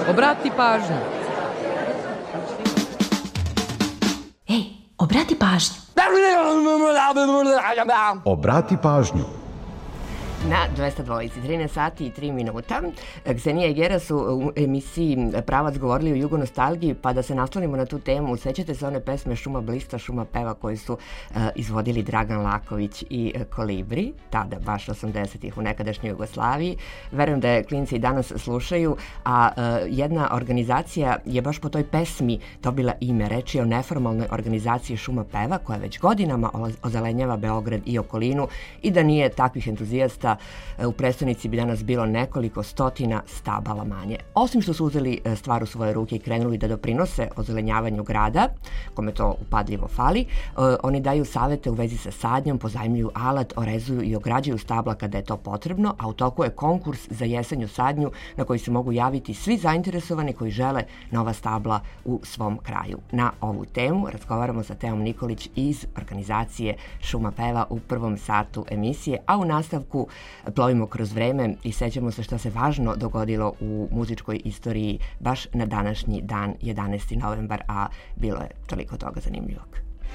Obrati pažnju. Ej, obrati pažnju. Obrati pažnju. Na 202, 13 sati i 3 minuta. Ksenija i Gera su u emisiji Pravac govorili o jugonostalgiji, pa da se naslonimo na tu temu. Sećate se one pesme Šuma blista, šuma peva koji su izvodili Dragan Laković i Kolibri, tada baš 80-ih u nekadašnjoj Jugoslaviji. Verujem da je klinci i danas slušaju, a jedna organizacija je baš po toj pesmi dobila ime. Reč je o neformalnoj organizaciji Šuma peva koja već godinama ozelenjava Beograd i okolinu i da nije takvih entuzijasta u prestonici bi danas bilo nekoliko stotina stabala manje. Osim što su uzeli stvar u svoje ruke i krenuli da doprinose ozelenjavanju grada, kome to upadljivo fali, oni daju savete u vezi sa sadnjom, pozajmljuju alat, orezuju i ograđuju stabla kada je to potrebno, a u toku je konkurs za jesenju sadnju na koji se mogu javiti svi zainteresovani koji žele nova stabla u svom kraju. Na ovu temu razgovaramo sa Teom Nikolić iz organizacije Šuma peva u prvom satu emisije, a u nastavku plovimo kroz vreme i sećamo se šta se važno dogodilo u muzičkoj istoriji baš na današnji dan, 11. novembar, a bilo je toliko toga zanimljivog.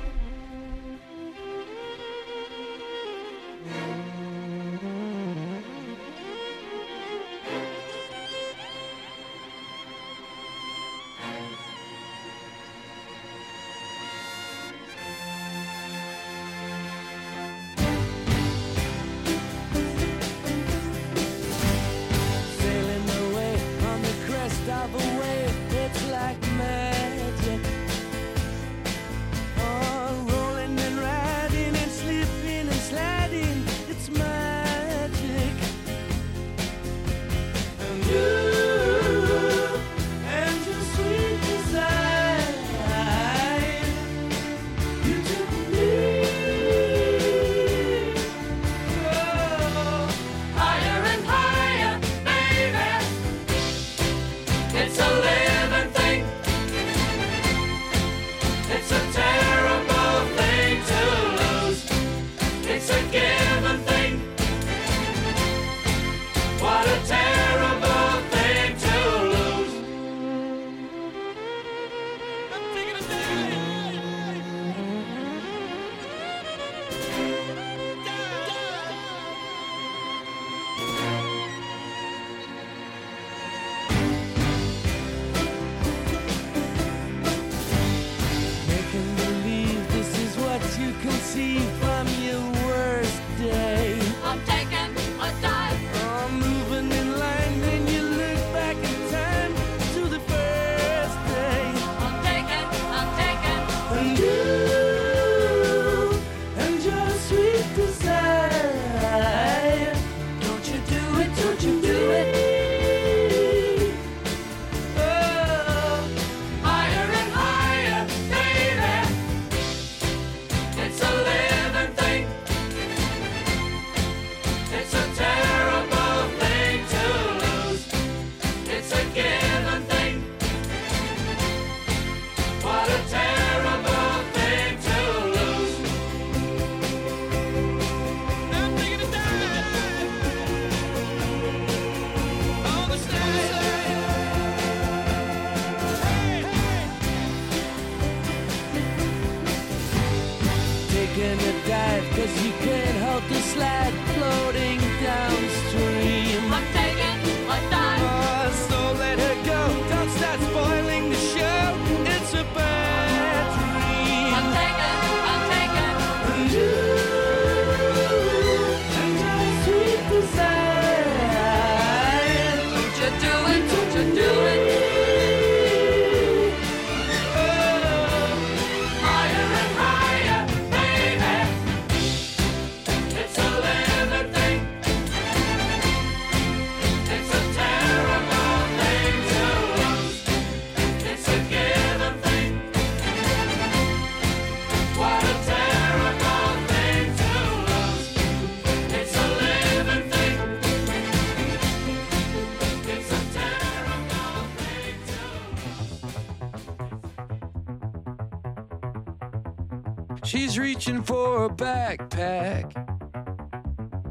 She's reaching for a backpack,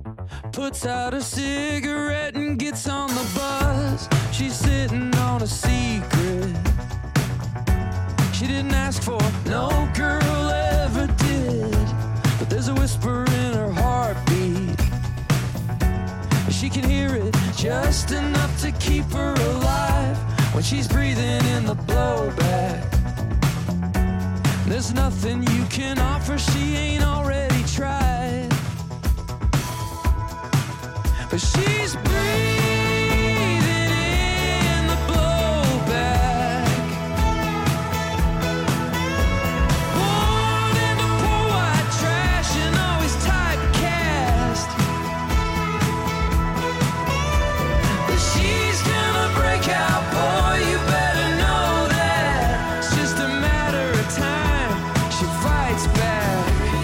puts out a cigarette and gets on the bus. She's sitting on a seat just enough to keep her alive when she's breathing in the blowback. There's nothing you can offer she ain't already tried, but she's breathing in the blowback. Born into poor white trash and always typecast, but she's gonna break out, boy, you better know that. It's just a matter of time, she fights back.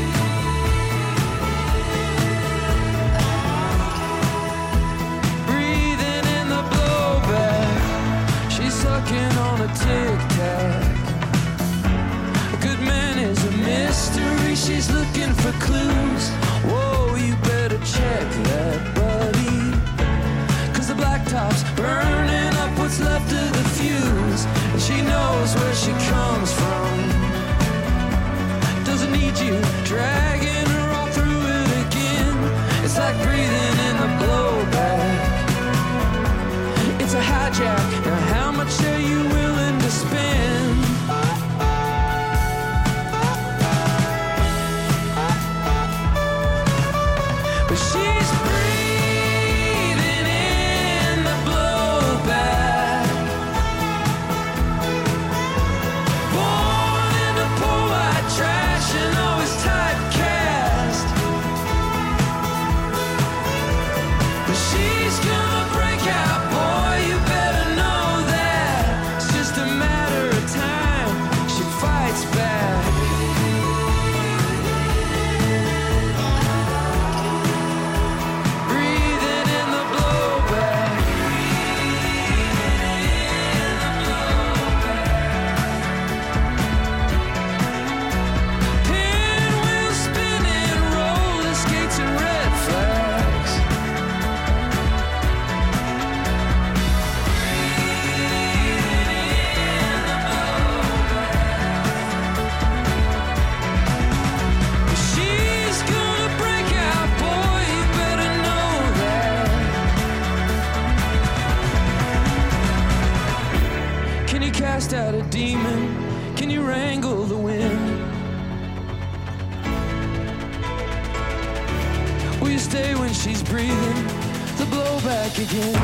Breathing in the blowback, she's sucking on a tic-tac. A good man is a mystery, she's looking for clues. Whoa, you better check that, buddy, 'cause the blacktop's burning up what's left of the fuse, and she knows where she comes from. Doesn't need you dragging her all through it again. It's like breathing in the blowback. It's a hijack. Now how much are you willing to spend? But she's breathing in the blowback. Born into poor white trash and always typecast, but she's gonna break out, boy, you better know that. It's just a matter of time, she fights back. Breathing in the blowback. Pinwheel spinning, roller skates and red flags. She's gonna break out, boy, you better know that. Can you cast out a demon? Can you wrangle the wind? Will you stay when she's breathing the blowback again?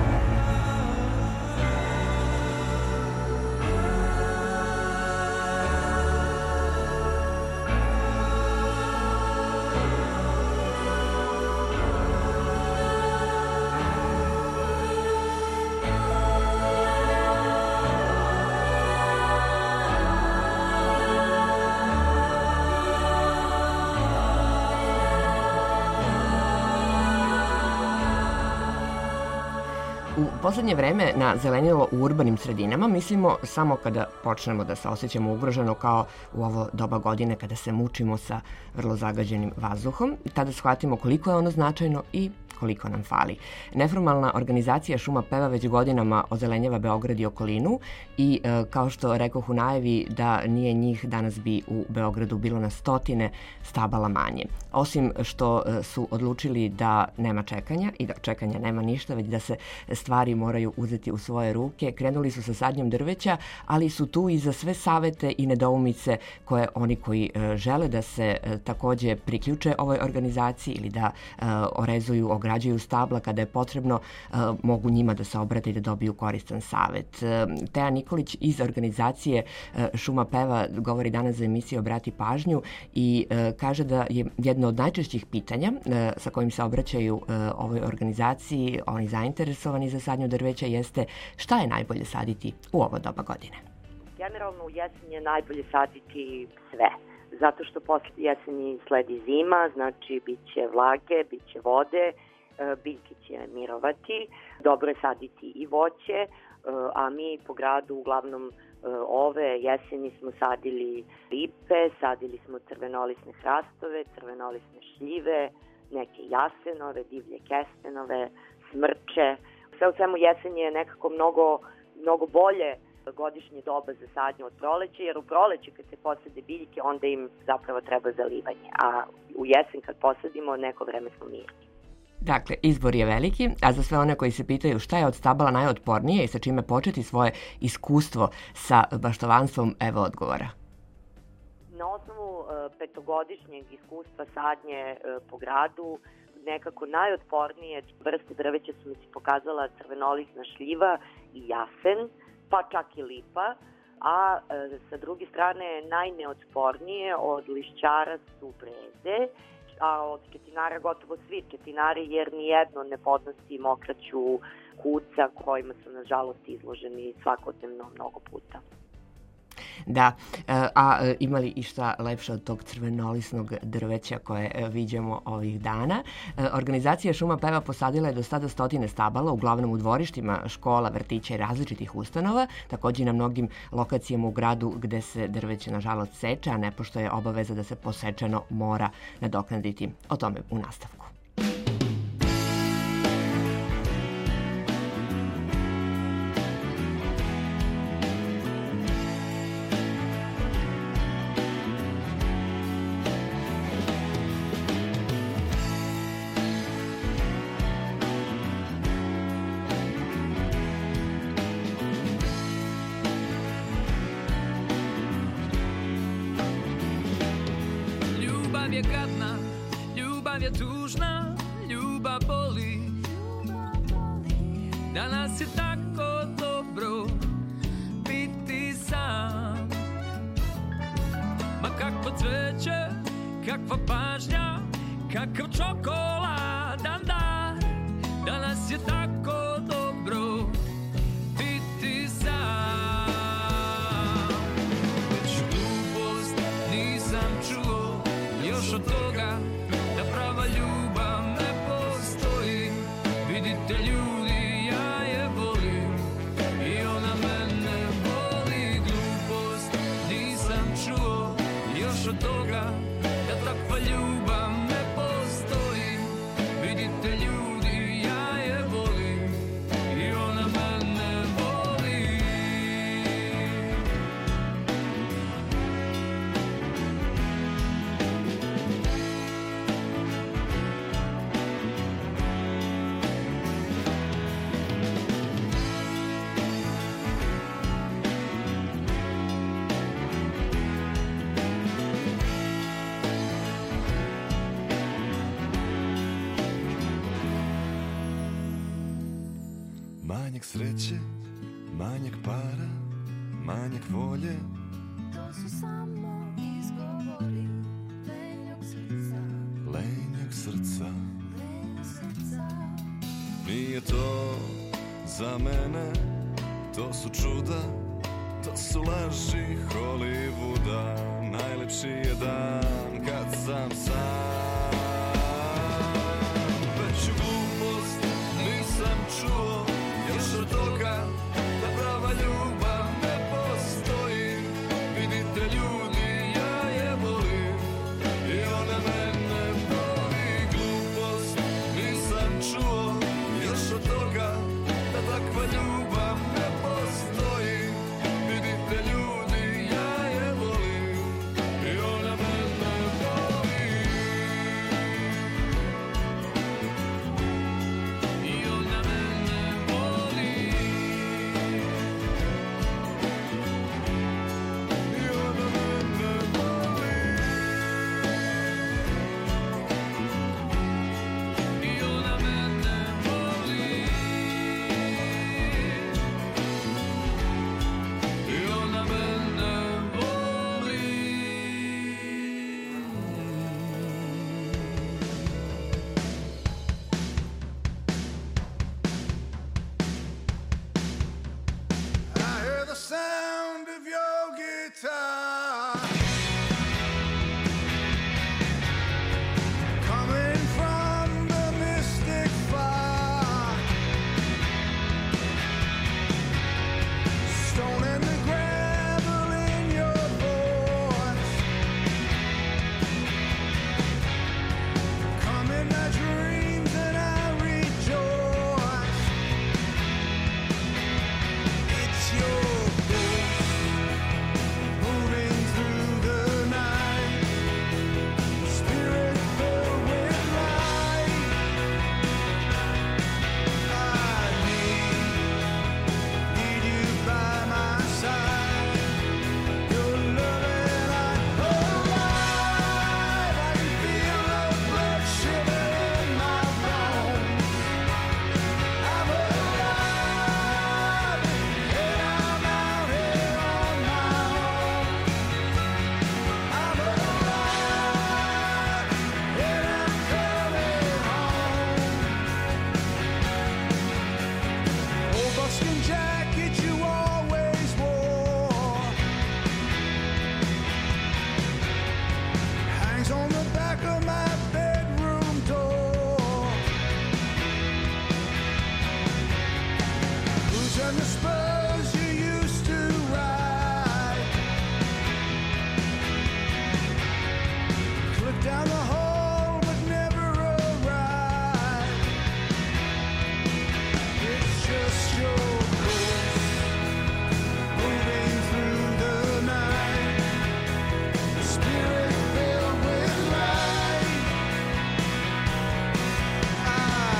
U poslednje vreme na zelenilo u urbanim sredinama mislimo samo kada počnemo da se osjećamo ugroženo, kao u ovo doba godine kada se mučimo sa vrlo zagađenim vazduhom. Tada shvatimo koliko je ono značajno i koliko nam fali. Neformalna organizacija Šuma Peva već godinama ozelenjava Beograd i okolinu i kao što rekoh u najavi da nije njih, danas bi u Beogradu bilo na stotine stabala manje. Osim što su odlučili da nema čekanja i da čekanja nema ništa, već da se stvari moraju uzeti u svoje ruke, krenuli su sa sadnjom drveća, ali su tu i za sve savete i nedoumice koje oni koji žele da se takođe priključe ovoj organizaciji ili da orezuju, ograđuju stabla kada je potrebno, mogu njima da se obrate i da dobiju koristan savet. Teja Nikolić iz organizacije Šuma Peva govori danas za emisiju Obrati pažnju i kaže da je jedno od najčešćih pitanja sa kojim se obraćaju ovoj organizaciji, oni zainteresovani za sadnju drveća, jeste šta je najbolje saditi u ovo doba godine. Generalno u jesen je najbolje saditi sve, zato što posle jeseni sledi zima, znači bit će vlage, bit će vode, biljke će mirovati, dobro je saditi i voće, a mi po gradu uglavnom ove jeseni smo sadili lipe, sadili smo crvenolisne hrastove, crvenolisne šljive, neke jasenove, divlje kestenove, smrče. Sve u svemu jesen je nekako mnogo bolje godišnje doba za sadnju od proleća, jer u proleće kad se posade biljke onda im zapravo treba zalivanje, a u jesen kad posadimo neko vreme smo mirni. Dakle, izbor je veliki, a za sve one koji se pitaju šta je od stabala najotpornije i sa čime početi svoje iskustvo sa baštovanstvom, evo odgovora. Na osnovu petogodišnjeg iskustva sadnje po gradu, nekako najotpornije vrste drveća su mi se pokazala crvenolisna šljiva i jasen, pa čak i lipa, a sa druge strane najneotpornije od lišćara su breze, a od četinara gotovo svi četinari, jer nijedno ne podnosi mokraću kuca kojima su nažalost izloženi svakodnevno mnogo puta. Da, a ima li išta lepše od tog crvenolisnog drveća koje viđamo ovih dana? Organizacija Šuma Peva posadila je do sada 100 stabala, uglavnom u dvorištima škola, vrtića i različitih ustanova, takođe i na mnogim lokacijama u gradu gde se drveće nažalost seče, a nepošto je obaveza da se posečeno mora nadoknaditi. O tome u nastavku. Ljubav je gadna, ljubav je tužna, ljubav boli. Danas je tako dobro biti sam. Ma kakvo cveće, kakva pažnja, kakav čokoladan dar. Danas je tako dobro biti sam. Već glupost nisam čuo još od toga da prava ljubav ne postoji. Vidite ljudi, ja je volim i ona mene voli. Glupost nisam čuo još od toga da takva ljubav ne postoji. Vidite ljudi, ja je volim i ona mene voli. Manjak sreće, manjak para, manjak volje. To su samo izgovori lenjog srca, Lenjeg srca. lenjog srca. Nije to za mene, to su čuda, to su laži Hollywooda. Najlepši je dan kad sam sam. Veću glupost nisam čuo još od toga da prava ljubav ne postoji. Vidite ljudi, ja je volim i ona mene voli. Glupost nisam čuo još od toga da takva ljubav ne postoji. Vidite ljudi, ja je volim i ona mene voli. I ona mene voli. than the spurs you used to ride. Click down the hall but never arrive. It's just your ghost moving through the night. The spirit filled with light. I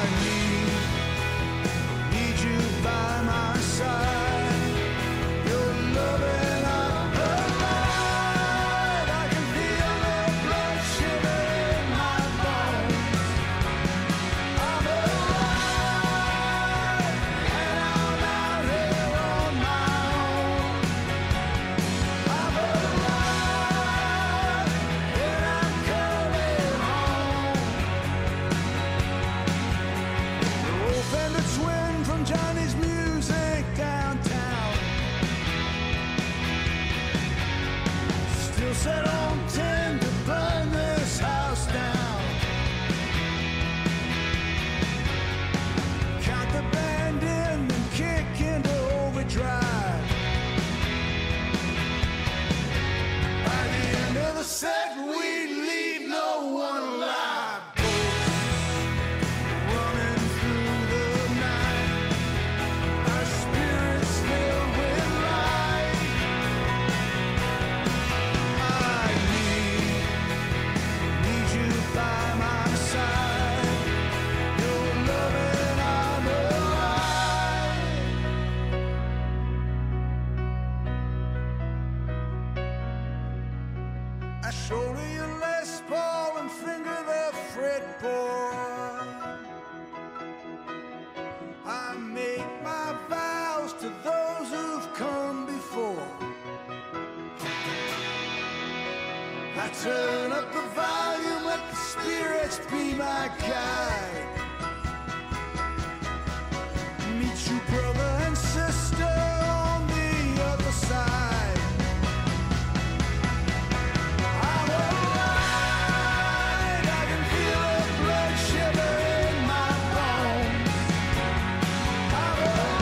need you by my side. Your love and I'm alive. I can feel the blood shiver in my bones. I'm alive, and I'm out here on my own. I'm alive, and I'm coming home. The wolf and the twin from Johnny's Music downtown still set on 10 to burn this house down. Count the band in and kick into overdrive. By the end of the set, we leave no one alive. Running through the night, our spirits filled with light. I need you by my side. Your love and I'm alive. I shoulder your Les Paul and finger the fretboard. I make my vows to those who've come before. I turn up the volume, let the spirits be my guide. Meet you brother and sister on the other side. I'm alive, I can feel the blood shiver in my bones. I'm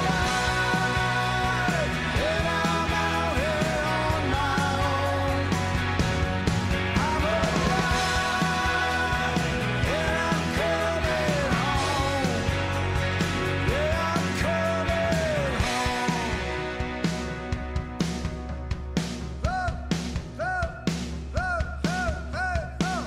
alive, and I'm out here on my own. I'm alive, and I'm coming home. Yeah, I'm coming home. Love, love, love, love, love, love.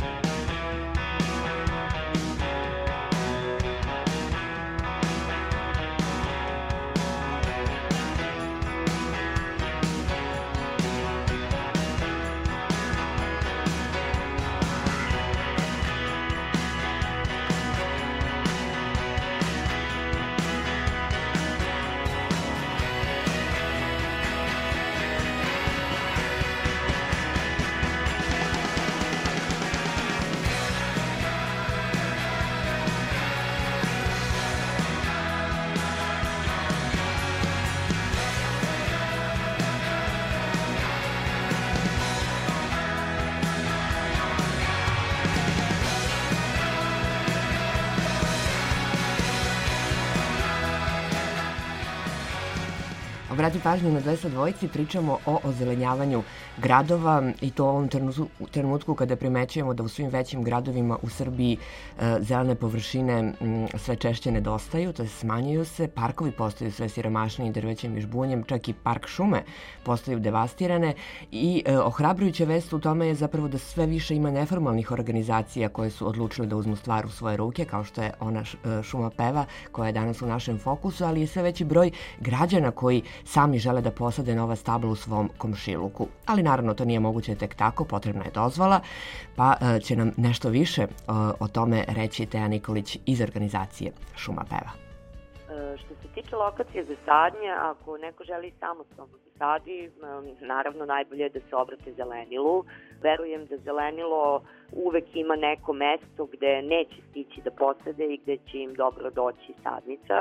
Obrati pažnju, na 202 pričamo o ozelenjavanju gradova i to u ovom trenutku kada primećujemo da u svim većim gradovima u Srbiji zelene površine sve češće nedostaju, to je smanjuju se, parkovi postaju sve siromašniji drvećem i žbunjem, čak i park šume postaju devastirane i ohrabrujuća vest u tome je zapravo da sve više ima neformalnih organizacija koje su odlučile da uzmu stvar u svoje ruke, kao što je ona Šuma peva koja je danas u našem fokusu, ali je sve veći broj građana koji sami žele da posade nova stabla u svom komšiluku. Ali naravno to nije moguće tek tako, potrebna je dozvola, pa će nam nešto više o tome reći Teja Nikolić iz organizacije Šuma peva. Što se tiče lokacije za sadnje, ako neko želi samostalno da sadi, naravno najbolje je da se obrate zelenilu. Verujem da zelenilo uvek ima neko mesto gde neće stići da posade i gde će im dobro doći sadnica.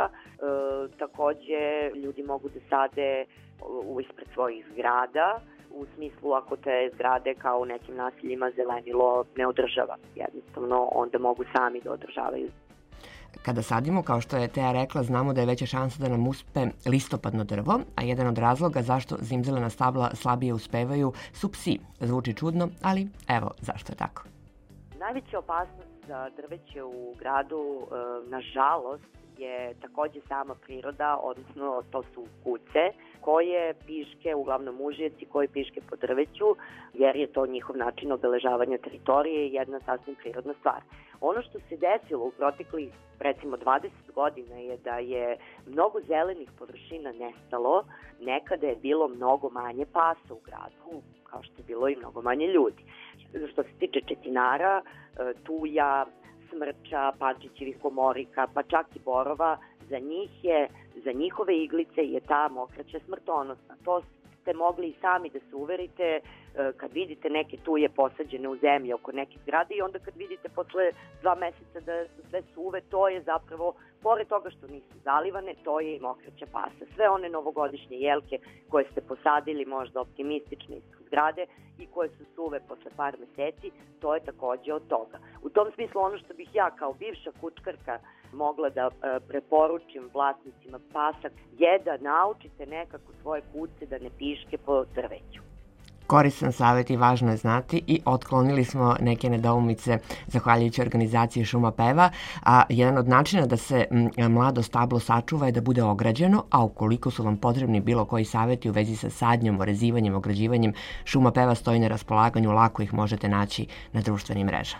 Takođe, ljudi mogu da sade ispred svojih zgrada, u smislu ako te zgrade kao u nekim naseljima zelenilo ne održava. Jednostavno, onda mogu sami da održavaju. Kada sadimo, kao što je Teja rekla, znamo da je veća šansa da nam uspe listopadno drvo, a jedan od razloga zašto zimzelena stabla slabije uspevaju su psi. Zvuči čudno, ali evo zašto je tako. Najveća opasnost za drveće u gradu, nažalost, je takođe sama priroda, odnosno to su kuce, koje piške, uglavnom mužjeci, koji piške po drveću, jer je to njihov način obeležavanja teritorije i jedna sasvim prirodna stvar. Ono što se desilo u proteklih, recimo, 20 godina je da je mnogo zelenih površina nestalo, nekada je bilo mnogo manje pasa u gradu, kao što je bilo i mnogo manje ljudi. Što se tiče četinara, tuja, smrča, pančićevih komorika, pa čak i borova, za njihove iglice je ta mokraća smrtonosna. To ste mogli i sami da se uverite kad vidite neke tuje posađene u zemlji oko nekih zgrade i onda kad vidite posle 2 meseca da su sve suve, to je zapravo, pored toga što nisu zalivane, to je i mokraća pasa. Sve one novogodišnje jelke koje ste posadili možda optimistično iz zgrade i koje su suve posle par meseci, to je takođe od toga. U tom smislu ono što bih ja kao bivša kučkarka mogla da preporučim vlasnicima pasa je da naučite nekako svoje kuce da ne piške po drveću. Koristan savjet i važno je znati i otklonili smo neke nedoumice zahvaljujući organizaciji Šuma Peva, a jedan od načina da se mlado stablo sačuva je da bude ograđeno, a ukoliko su vam potrebni bilo koji savjeti u vezi sa sadnjom, orezivanjem, ograđivanjem, Šuma Peva stoji na raspolaganju, lako ih možete naći na društvenim mrežama.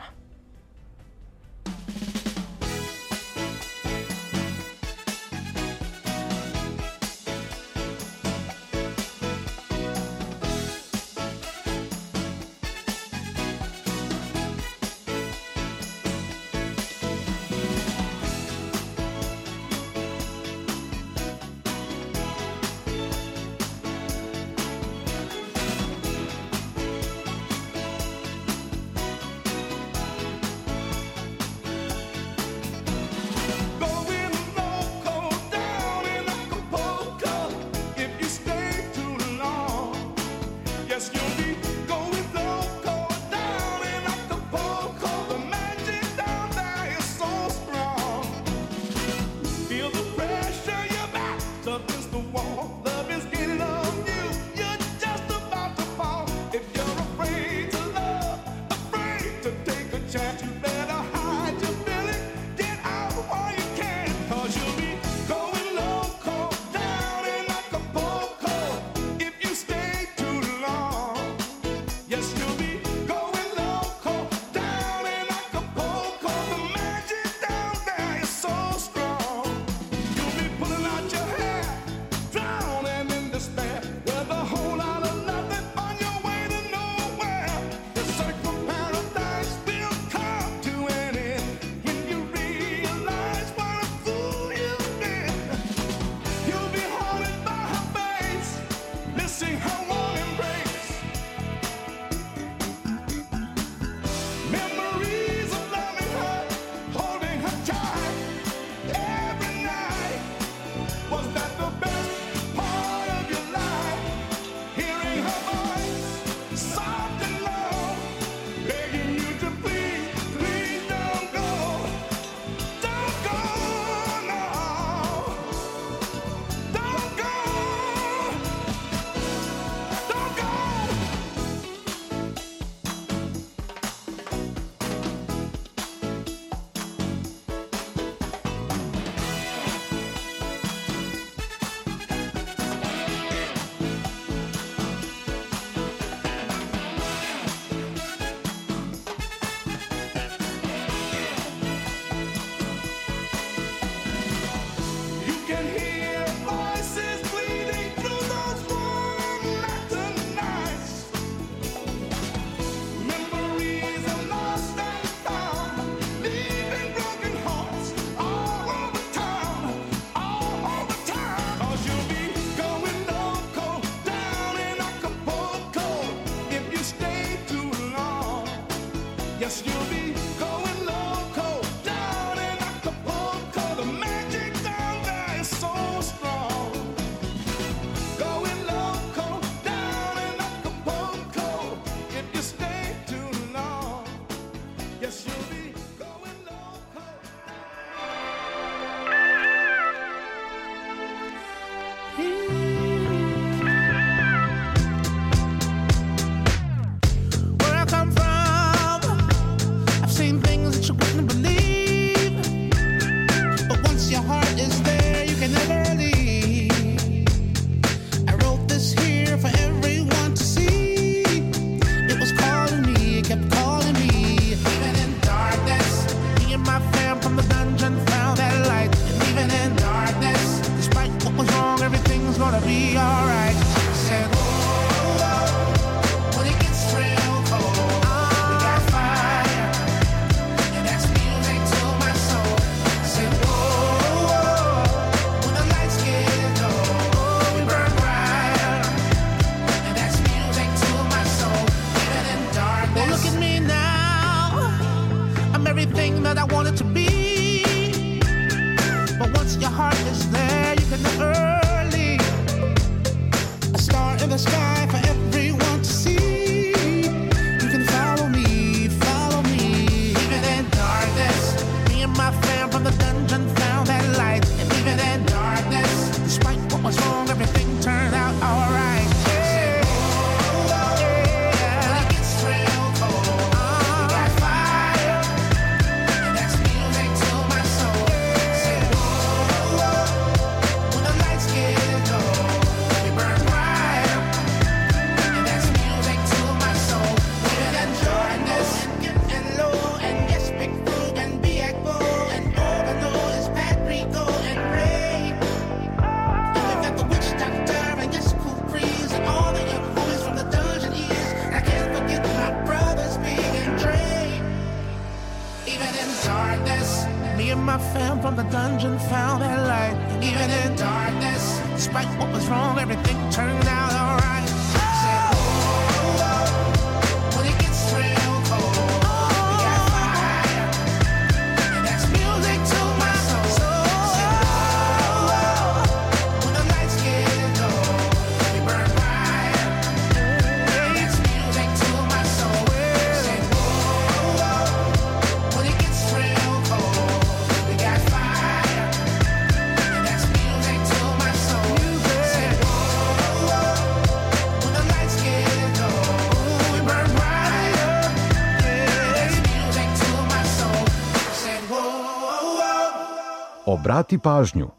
gonna be alright. Said, whoa, whoa, when it gets real cold, we got fire, and that's music to my soul. Said, whoa, whoa, when the lights get low, we burn bright, and that's music to my soul. Even in darkness. Well, look at me now. I'm everything that I wanted to be. But once your heart is there, you can know early. A star in the sky for everyone to see. You can follow me, follow me. Even in darkness, me and my fam from the dungeon found that light. And even in darkness, despite what was wrong, everything turned out alright. My fam from the dungeon found that light. Even in darkness, despite what was wrong, everything turned out alright. Said, whoa, whoa, when it gets real cold, we got fire, and that's music to my soul. Said, whoa, whoa, when the lights get low, we burn bright, and that's music to my soul. Said, whoa, whoa, when it gets real cold. Obrati pažnju.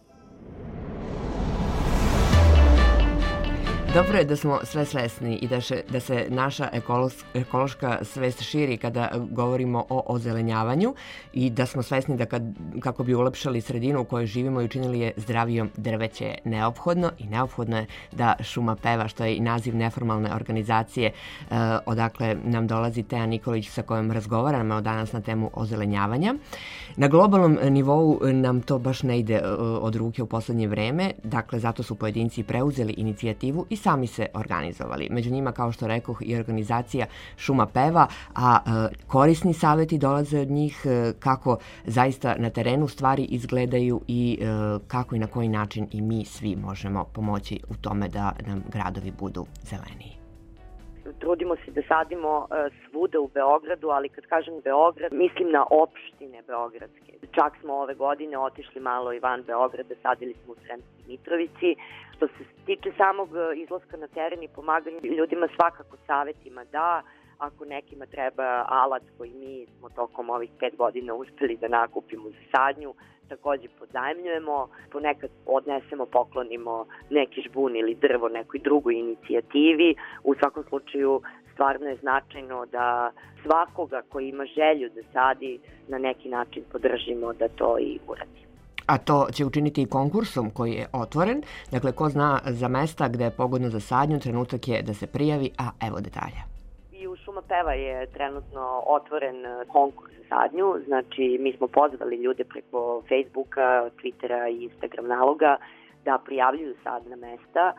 Dobro je da smo sve svesni i da se naša ekološka svest širi kada govorimo o ozelenjavanju i da smo svesni da kako bi ulepšali sredinu u kojoj živimo i učinili je zdravijom, drveće je neophodno i neophodno je da šuma peva, što je i naziv neformalne organizacije odakle nam dolazi Teja Nikolić sa kojom razgovaramo danas na temu ozelenjavanja. Na globalnom nivou nam to baš ne ide od ruke u poslednje vreme, dakle zato su pojedinci preuzeli inicijativu i sami se organizovali. Među njima, kao što rekoh, i organizacija Šuma peva, a korisni savjeti dolaze od njih kako zaista na terenu stvari izgledaju i kako i na koji način i mi svi možemo pomoći u tome da nam gradovi budu zeleniji. Trudimo se da sadimo svuda u Beogradu, ali kad kažem Beograd, mislim na opštine beogradske. Čak smo ove godine otišli malo i van Beograda, sadili smo u Sremskoj Mitrovici. Što se tiče samog izlaska na teren i pomaganja ljudima, svakako savjetima da, ako nekima treba alat koji mi smo tokom ovih 5 godina uspeli da nakupimo za sadnju, takođe pozajmljujemo, ponekad odnesemo, poklonimo neki žbun ili drvo nekoj drugoj inicijativi. U svakom slučaju stvarno je značajno da svakoga koji ima želju da sadi na neki način podržimo da to i uradi. A to će učiniti i konkursom koji je otvoren. Dakle, ko zna za mesta gde je pogodno za sadnju, trenutak je da se prijavi, a evo detalja. I u Šuma peva je trenutno otvoren konkurs za sadnju, znači mi smo pozvali ljude preko Facebooka, Twittera i Instagram naloga da prijavljuju sadna mesta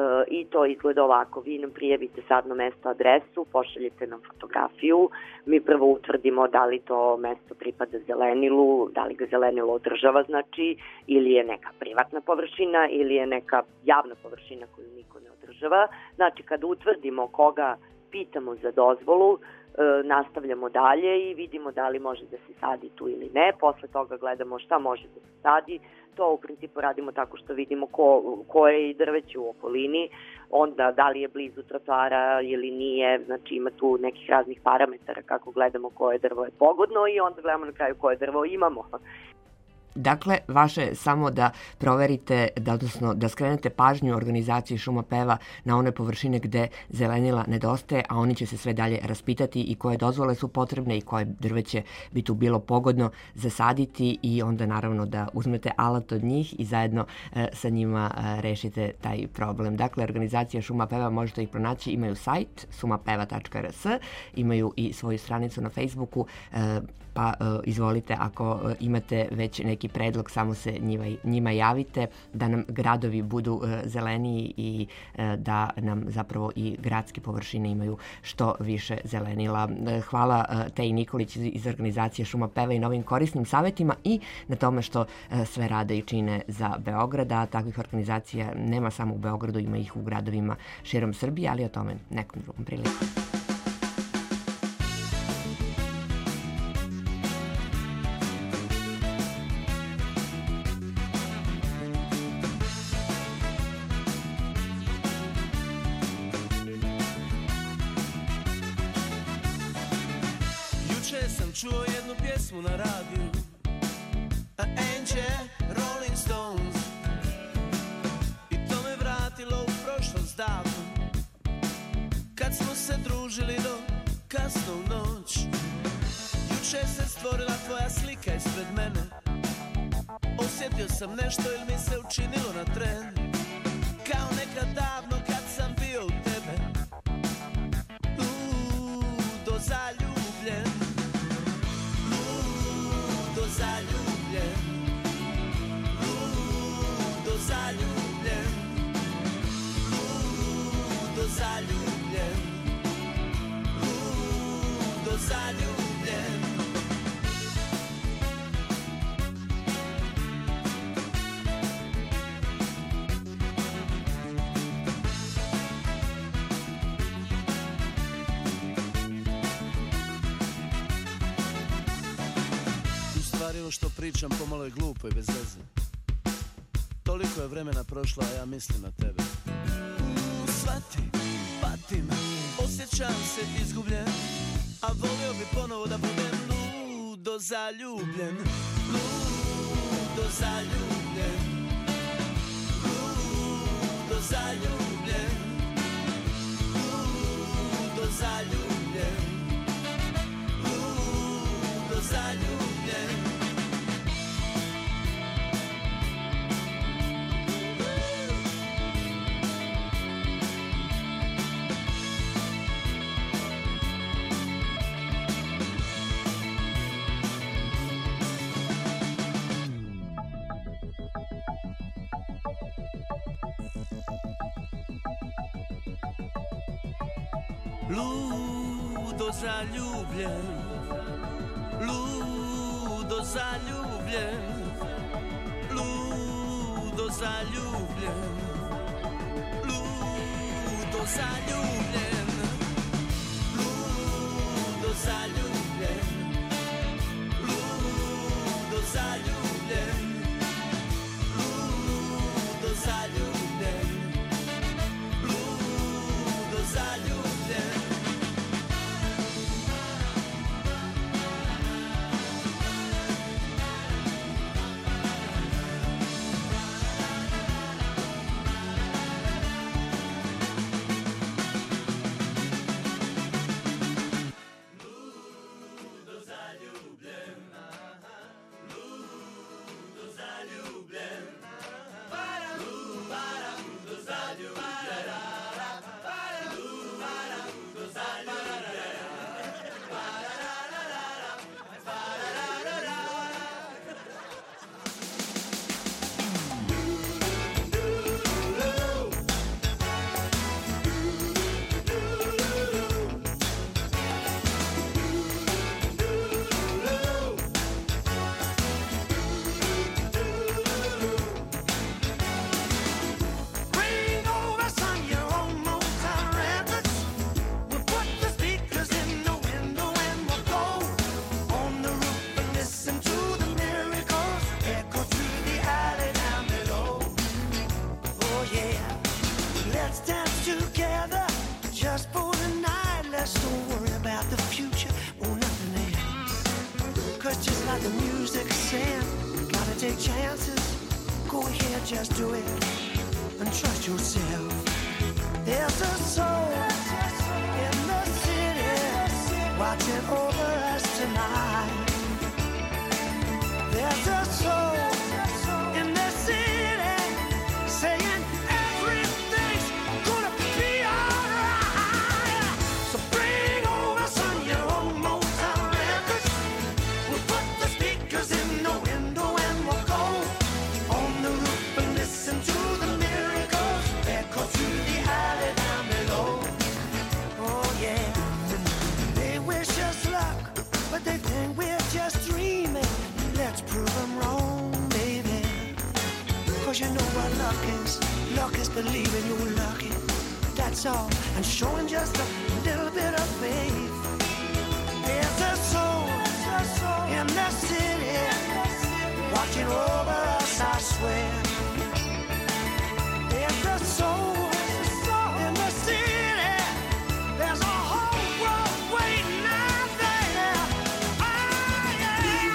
i to izgleda ovako. Vi nam prijavite sadno mesto, adresu, pošaljete nam fotografiju, mi prvo utvrdimo da li to mesto pripada zelenilu, da li ga zelenilo održava, znači, ili je neka privatna površina ili je neka javna površina koju niko ne održava. Znači, kada utvrdimo koga pitamo za dozvolu, nastavljamo dalje i vidimo da li može da se sadi tu ili ne. Posle toga gledamo šta može da se sadi. To u principu radimo tako što vidimo koje je drveće u okolini, onda da li je blizu trotoara ili nije, znači ima tu nekih raznih parametara kako gledamo koje drvo je pogodno i onda gledamo na kraju koje drvo imamo. Dakle, vaše je samo da proverite, odnosno da skrenete pažnju organizaciji Šuma Peva na one površine gde zelenila nedostaje, a oni će se sve dalje raspitati i koje dozvole su potrebne i koje drveće bi tu bilo pogodno zasaditi i onda naravno da uzmete alat od njih i zajedno sa njima rešite taj problem. Dakle, organizacija Šuma Peva, možete ih pronaći, imaju sajt sumapeva.rs, imaju i svoju stranicu na Facebooku, pa izvolite, ako imate već neki predlog, samo se njima javite, da nam gradovi budu zeleniji i da nam zapravo i gradske površine imaju što više zelenila. Hvala Teji Nikolić iz organizacije Šuma Peva i na ovim korisnim savjetima i na tome što sve rade i čine za Beograd, a takvih organizacija nema samo u Beogradu, ima ih u gradovima širom Srbije, ali o tome nekom drugom priliku. Čuo jednu pjesmu na radiju, Angel, Rolling Stones, i to me vratilo u prošlost davno, kad smo se družili do kasno u noć. Juče se stvorila tvoja slika ispred mene, osjetio sam nešto ili mi se učinilo na tren, kao nekad davno kad sam bio u tebe, do zaljubljen. Zaljubljen, ludo zaljubljen, ludo zaljubljen, ludo zaljubljen. Što pričam pomalo je glupo i bez veze. Toliko je vremena prošlo, a ja mislim na tebe. Svati, patim, osjećam se izgubljen, a volio bi ponovo da budem ludo zaljubljen, ludo zaljubljen, ludo zaljubljen, ludo zaljubljen, ludo zaljubljen. Ludo zaljubljen, ludo zaljubljen, ludo zaljubljen, ludo zaljubljen, ludo zaljubljen, ludo zaljubljen, ludo zaljubljen, ludo zaljubljen. like the music said, gotta take Go ahead, just do it and trust yourself. There's a soul in the city watching over us tonight. There's a soul in the city saying everything's gonna be alright. So bring over some your own Motown records. We'll put the speakers in the window and we'll go on the roof and listen to the miracles echo through the alley down below. Oh yeah, they wish us luck, but they think we're just dreaming. Let's prove them wrong, baby. 'Cause you know what luck is. Luck is believing you're lucky. That's all. And showing just a little bit of faith. There's a soul in the city watching over us, I swear. There's a soul in the city. There's a whole world waiting out there. Oh, yeah.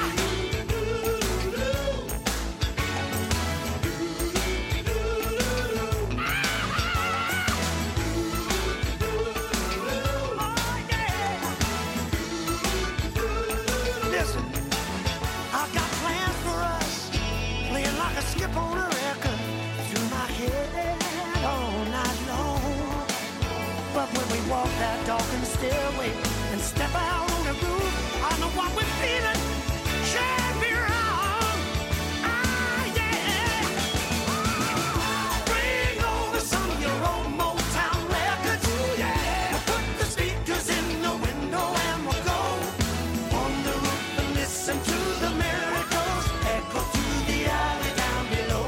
Listen, I've got plans for us, playing like a skip on a record through my head all night long. But when we walk that darkened stairway and step out on the roof, I know what we're feeling can't be wrong. Ah, yeah. Bring over some of your old Motown records. Yeah. We'll put the speakers in the window and we'll go on the roof and listen to the miracles echo through the alley down below.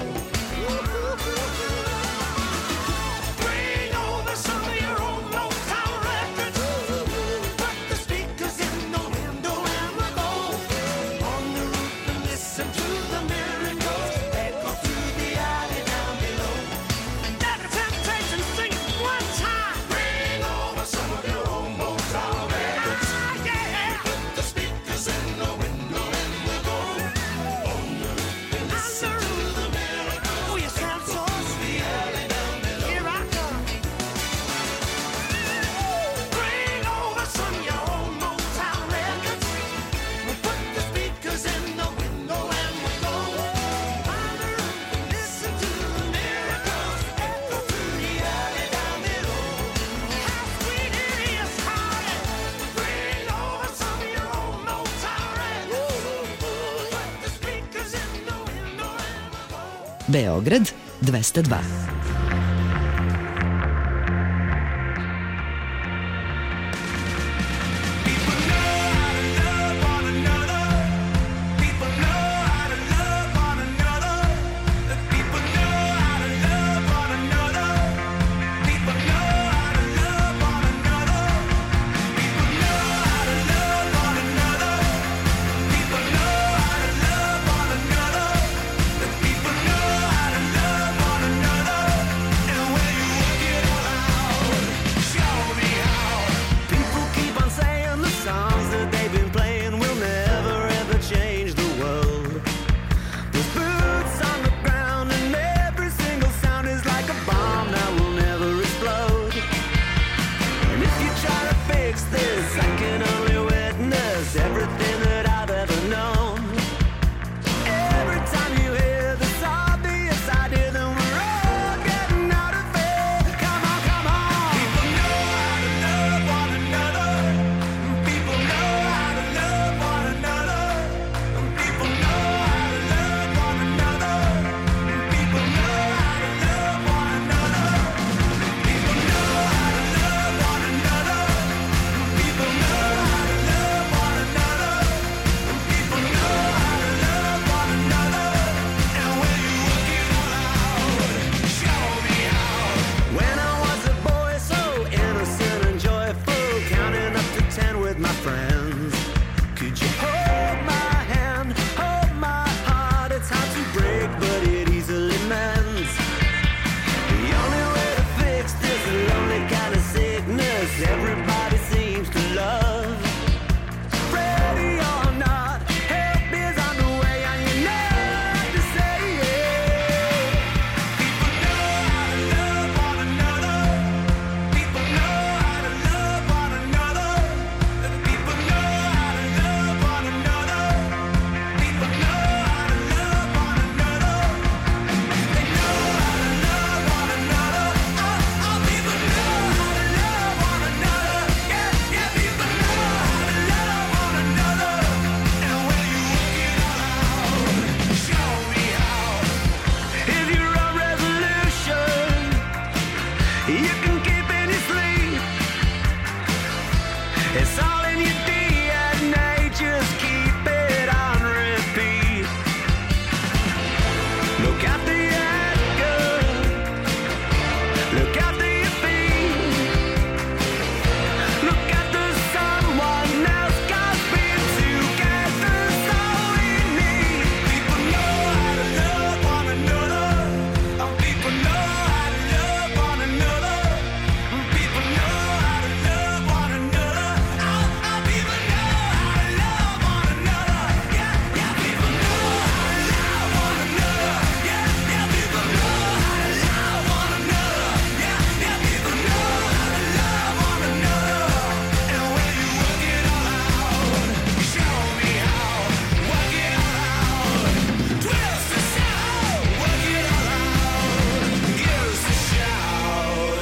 Bring over some of your old Motown records. Put the speakers in the window and we'll go on the roof and listen to the miracles echo through the alley down below. Every temptation, sing it one time. Bring over some of your old Motown records. Ah, yeah. Put the speakers in the window and we'll go on the roof and listen to the miracles. Oh, you sound so sweet. Here I come. Bring over some of your old Motown records. We'll put the speakers in the window and we'll go on the roof and listen to the miracles echo through the alley down below. How sweet it is, honey. Bring over some of your old Motown records. Put the speakers in the window and we'll go. Beograd 202. People know how to love one another. You can keep any sleep. It's all in your day and night. Just keep it on repeat. Look after your head, girl. Look after your feet. Look after someone else. 'Cause being together's all we need. People know how to love one another. People know how to love one another. People know how to love one another. People know how to love one another. Yeah, yeah. People know how to love one another. Yeah, yeah. People know how to love one another. Yeah, yeah. People know how to love one another. And when you work it all out, show me how. Work it all out. Twist the shout. Work it all out. Give us a shout.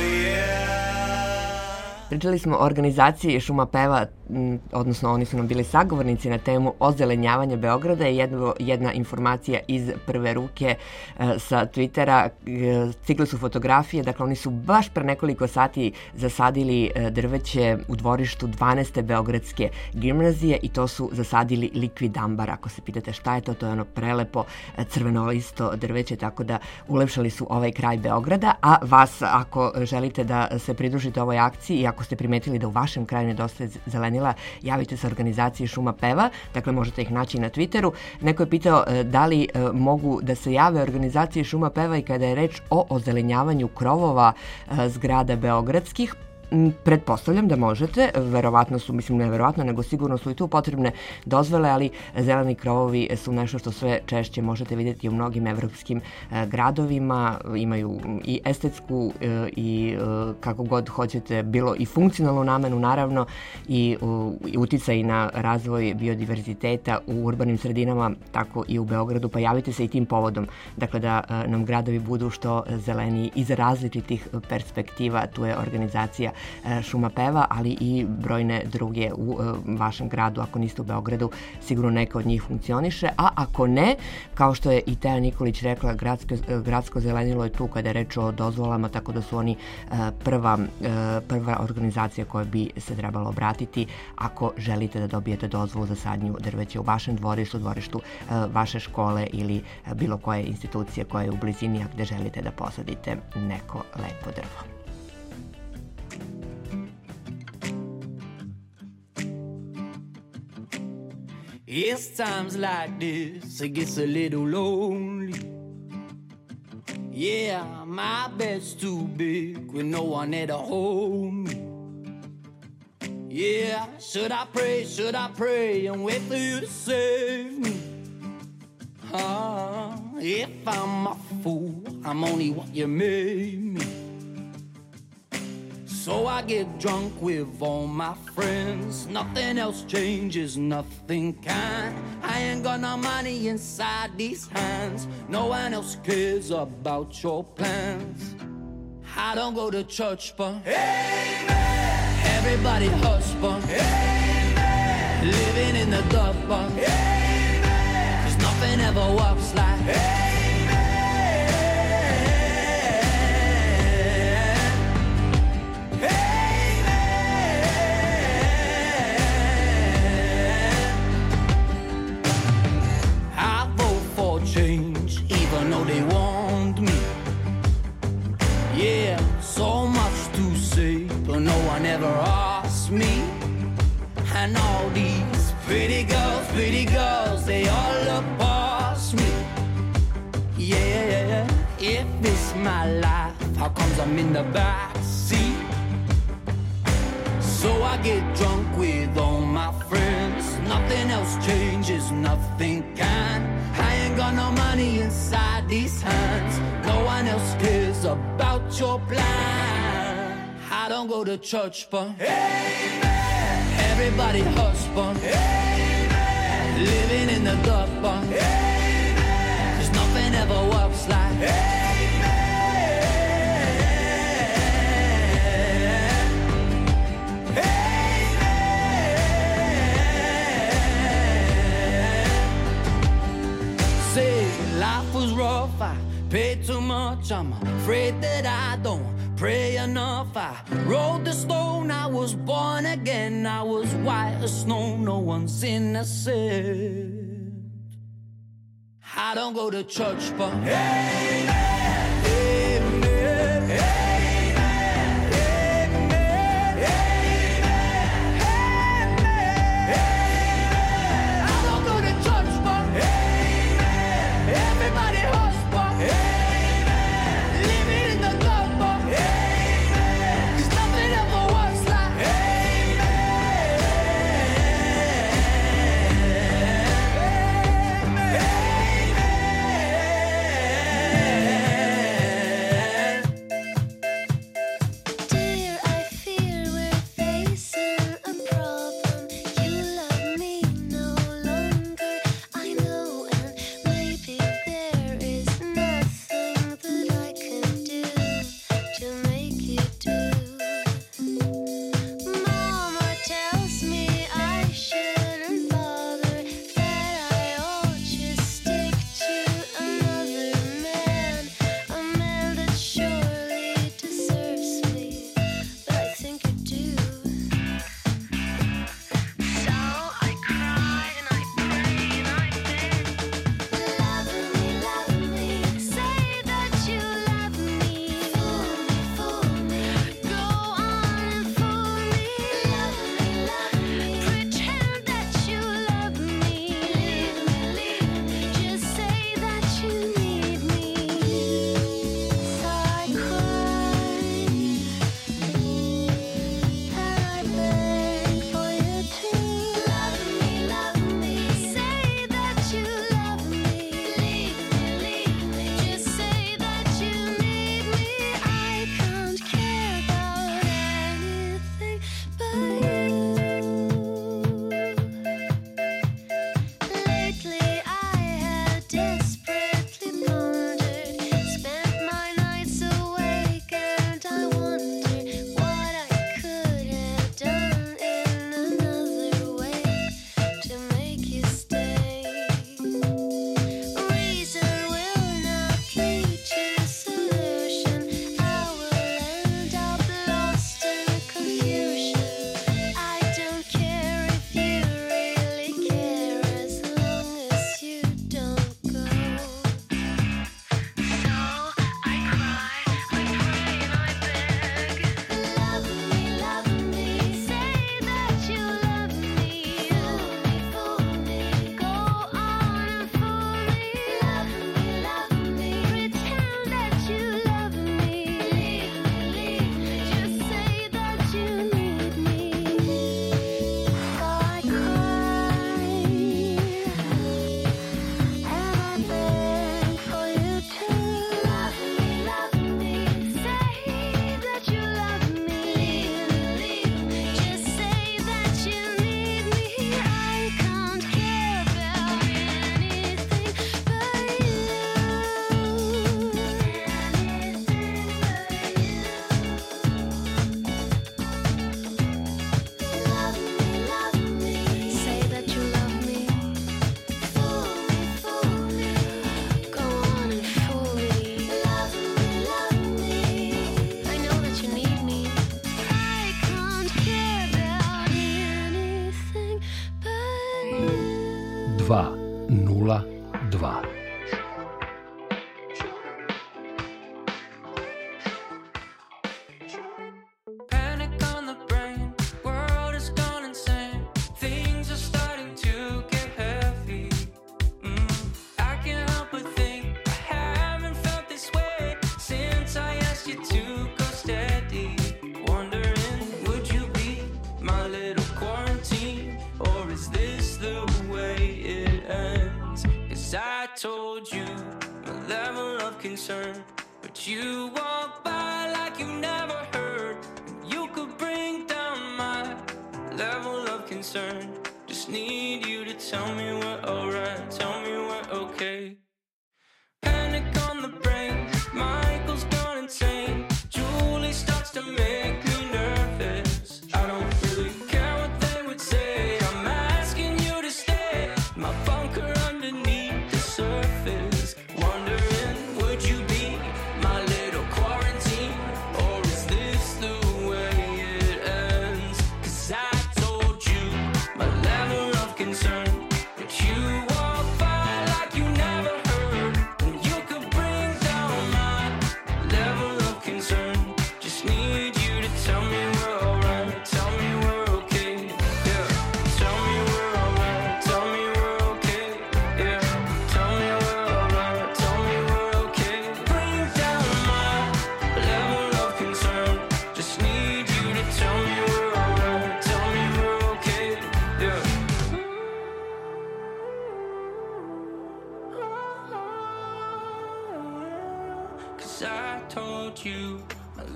Yeah. Pričali smo o organizaciji Šuma peva, odnosno oni su nam bili sagovornici na temu ozelenjavanja Beograda i jedna informacija iz prve ruke sa Twittera. Stigle su fotografije, dakle oni su baš pre nekoliko sati zasadili drveće u dvorištu 12. Beogradske gimnazije i to su zasadili likvid ambar. Ako se pitate šta je to, to je ono prelepo crvenolisto drveće, tako da ulepšali su ovaj kraj Beograda. A vas, ako želite da se pridružite ovoj akciji i ako ste primetili da u vašem kraju nedostaje zelenila, javite se organizaciji Šuma peva, dakle možete ih naći na Twitteru. Neko je pitao da li mogu da se jave organizaciji Šuma peva i kada je reč o ozelenjavanju krovova zgrada beogradskih. Pretpostavljam da možete, verovatno su, mislim ne verovatno, nego sigurno su i tu potrebne dozvole, ali zeleni krovovi su nešto što sve češće možete vidjeti u mnogim evropskim gradovima, imaju i estetsku i kako god hoćete, bilo i funkcionalnu namenu naravno i uticaj na razvoj biodiverziteta u urbanim sredinama, tako i u Beogradu, pa javite se i tim povodom, dakle da nam gradovi budu što zeleniji iz različitih perspektiva. Tu je organizacija Šuma peva, ali i brojne druge u vašem gradu. Ako niste u Beogradu, sigurno neka od njih funkcioniše, a ako ne, kao što je i Teja Nikolić rekla, gradsko zelenilo je tu kada je reč o dozvolama, tako da su oni prva organizacija koja bi se trebala obratiti ako želite da dobijete dozvolu za sadnju drveća u vašem dvorištu, dvorištu vaše škole ili bilo koje institucije koja je u blizini, a gde želite da posadite neko lepo drvo. It's times like this it gets a little lonely. Yeah, my bed's too big with no one there to hold me. Yeah, should I pray and wait for you to save me? If I'm a fool, I'm only what you made me. So I get drunk with all my friends. Nothing else changes, nothing can. I ain't got no money inside these hands. No one else cares about your plans. I don't go to church, but amen. Everybody hush, but amen. Living in the dark, but amen. 'Cause nothing ever works like amen. Change, even though they want me. Yeah, so much to say, but no one ever asks me. And all these pretty girls, they all look past me. Yeah, if it's my life, how comes I'm in the back seat? So I get drunk with all my friends. Nothing else changes, nothing can. I ain't got no money inside these hands. No one else cares about your plan. I don't go to church, but amen. Everybody hush, but amen. Living in the dark, but amen. 'Cause nothing ever works like amen. Say life was rough, I paid too much. I'm afraid that I don't pray enough. I rolled the stone, I was born again. I was white as snow, no one's innocent. I don't go to church, but amen, amen, amen, amen, amen, amen. I don't go to church, but amen, everybody hush, but amen, living in the dark, but amen, 'cause nothing ever was like Dear, I fear we're facing a problem. You love me no longer, I know, and maybe there is nothing that I can do to make you do. Mama tells me I shouldn't bother, that I ought just stick to another man, a man that surely deserves me, but I think you do. So I cry and I pray and I beg, love me, say that you love me, fool me, go on and fool me, pretend that you love me, just say that you need me. So I cry and I beg for you to love me, say that you love me, just say that you need me. I can't care about anything but you. Lately I have desperately pondered, spent my nights awake, and I wonder what I could have done in another way to make you stay. Reason will not lead to solution. I will end up lost in confusion. I don't care if you really care, as long as you don't go. So I cry, I pray and I beg, love me, say that you love me, fool me, go on and fool me, pretend that you love me, just say that you need me. So I cry and I beg for you to love me, say that you love me, just say that you need me. I can't care about anything but you. Love me, say that you love me, fool me, go on and fool me. Love me, I know that you need me. I can't care about anything but you. 202. Panic on the brain, world has gone insane. Things are starting to get heavy. I can't help but think I haven't felt this way since I asked you to go steady. Wondering, would you be my little quarantine, or is this the way it ends? 'Cause I told you my level of concern, but you walk by like you never heard. You could bring down my level of concern. Just need you to tell me we're alright, tell me we're okay. Panic on the brain, Michael's gone insane. Julie starts to make me nervous. I don't really care what they would say. I'm asking you to stay, my bunker underneath the surface. Wondering, would you be my little quarantine, or is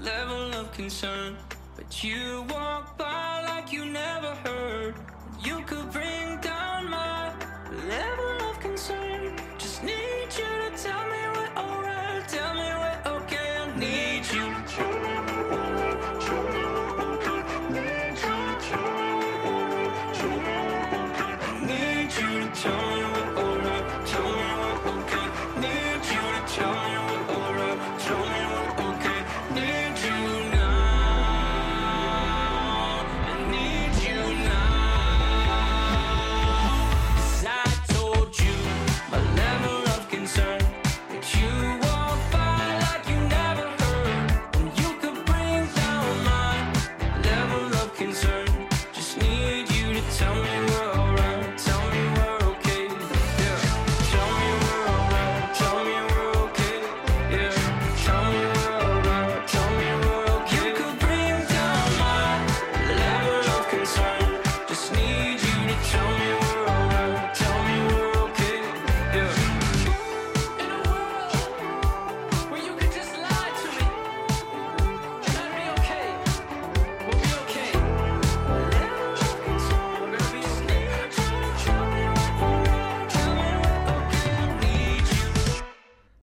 level of concern. But you walk by like you never heard. You could bring